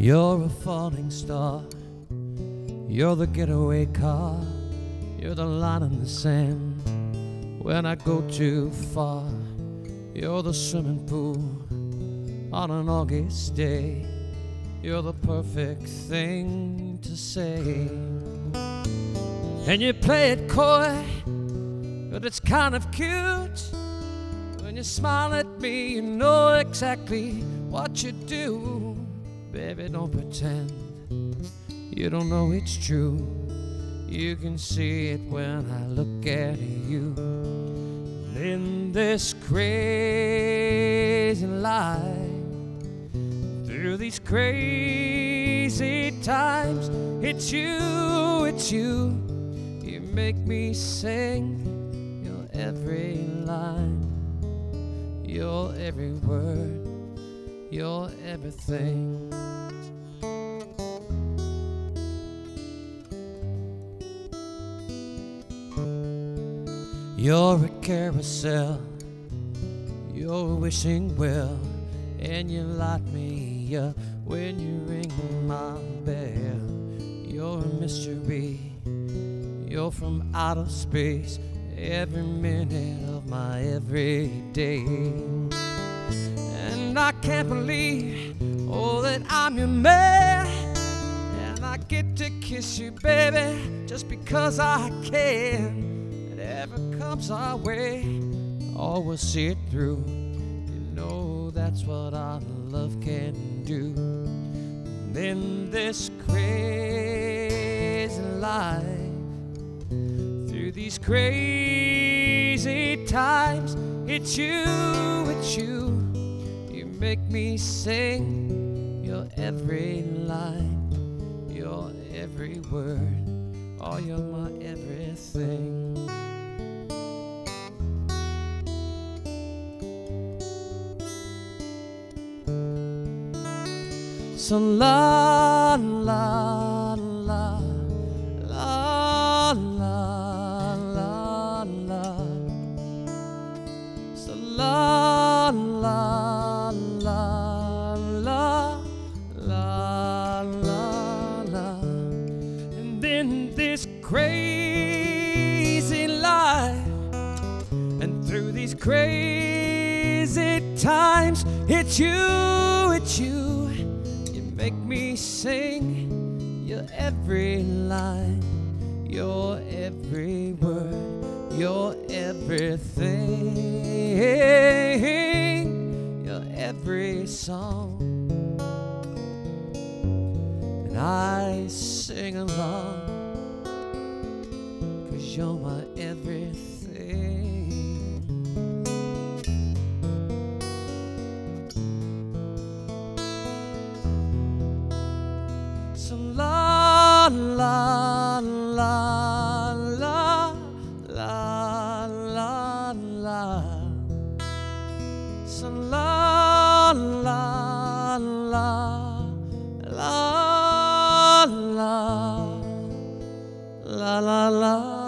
You're a falling star, you're the getaway car, you're the line in the sand when I go too far. You're the swimming pool on an August day, you're the perfect thing to say. And you play it coy, but it's kind of cute. When you smile at me, you know exactly what you do. Baby, don't pretend you don't know it's true. You can see it when I look at you. In this crazy life, through these crazy times, it's you, it's you. You make me sing your every line, your every word, your everything. You're a carousel, you're a wishing well, and you light me up when you ring my bell. You're a mystery, you're from outer space, every minute of my every day. And I can't believe, oh, that I'm your man, and I get to kiss you, baby, just because I can. Whatever comes our way, oh, we'll see it through. You know that's what our love can do. And in this crazy life, through these crazy times, it's you, it's you. You make me sing your every line, your every word, oh, you're my everything. So la la la la la la la. So la la la la la la la. And in this crazy life, and through these crazy times, it's you, it's you. Make me sing your every line, your every word, your everything, your every song. And I sing along, 'cause you're my everything. So la la la la la la la. So la la la la la la la la.